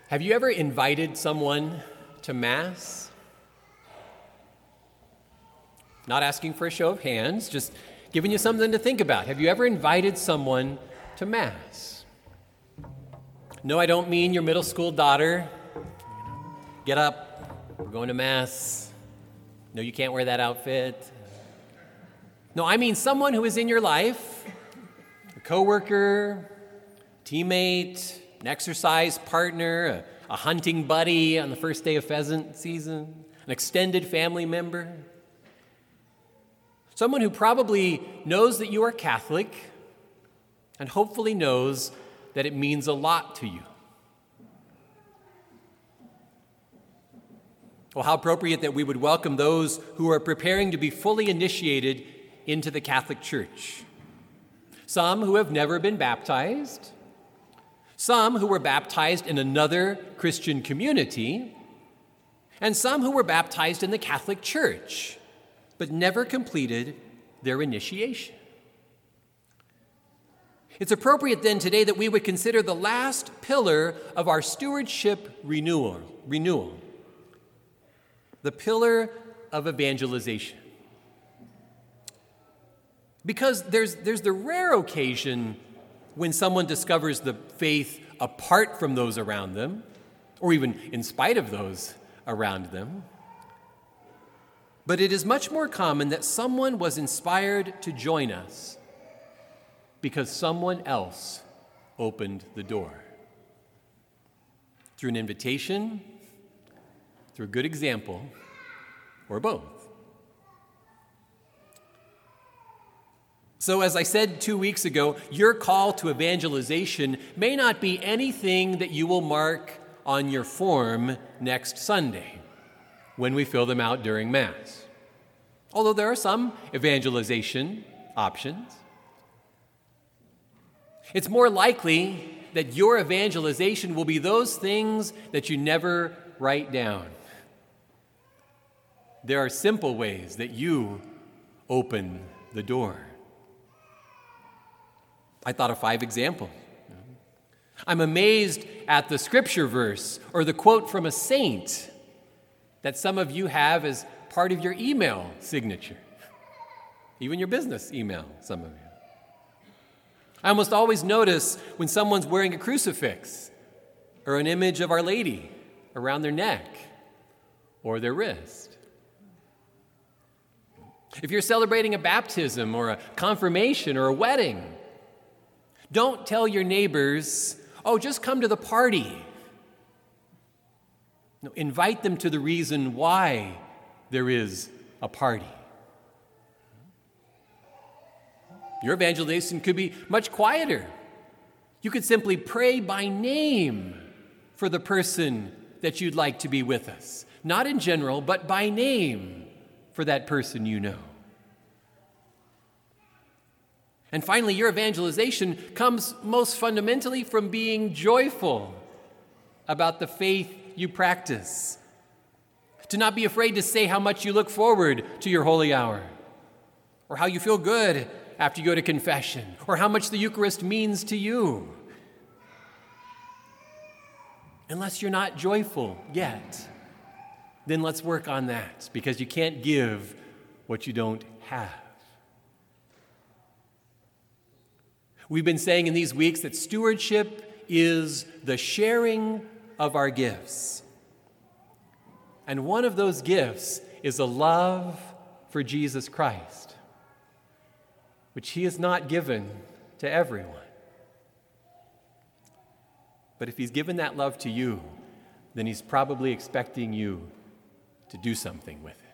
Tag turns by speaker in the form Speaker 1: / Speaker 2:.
Speaker 1: Have you ever invited someone to Mass? Not asking for a show of hands, just giving you something to think about. Have you ever invited someone to Mass? No, I don't mean your middle school daughter. Get up, we're going to Mass. No, you can't wear that outfit. No, I mean someone who is in your life, a coworker, teammate, an exercise partner, a hunting buddy on the first day of pheasant season, an extended family member. Someone who probably knows that you are Catholic and hopefully knows that it means a lot to you. Well, how appropriate that we would welcome those who are preparing to be fully initiated into the Catholic Church. Some who have never been baptized, some who were baptized in another Christian community, and some who were baptized in the Catholic Church, but never completed their initiation. It's appropriate then today that we would consider the last pillar of our stewardship renewal, the pillar of evangelization. Because there's the rare occasion when someone discovers the faith apart from those around them, or even in spite of those around them. But it is much more common that someone was inspired to join us because someone else opened the door. Through an invitation, through a good example, or both. So as I said 2 weeks ago, your call to evangelization may not be anything that you will mark on your form next Sunday when we fill them out during Mass. Although there are some evangelization options. It's more likely that your evangelization will be those things that you never write down. There are simple ways that you open the door. I thought of 5 examples. I'm amazed at the scripture verse or the quote from a saint that some of you have as part of your email signature, even your business email, some of you. I almost always notice when someone's wearing a crucifix or an image of Our Lady around their neck or their wrist. If you're celebrating a baptism or a confirmation or a wedding, don't tell your neighbors, "Oh, just come to the party." No, invite them to the reason why there is a party. Your evangelization could be much quieter. You could simply pray by name for the person that you'd like to be with us. Not in general, but by name for that person you know. And finally, your evangelization comes most fundamentally from being joyful about the faith you practice. To not be afraid to say how much you look forward to your holy hour, or how you feel good after you go to confession, or how much the Eucharist means to you. Unless you're not joyful yet, then let's work on that, because you can't give what you don't have. We've been saying in these weeks that stewardship is the sharing of our gifts. And one of those gifts is a love for Jesus Christ, which He has not given to everyone. But if He's given that love to you, then He's probably expecting you to do something with it.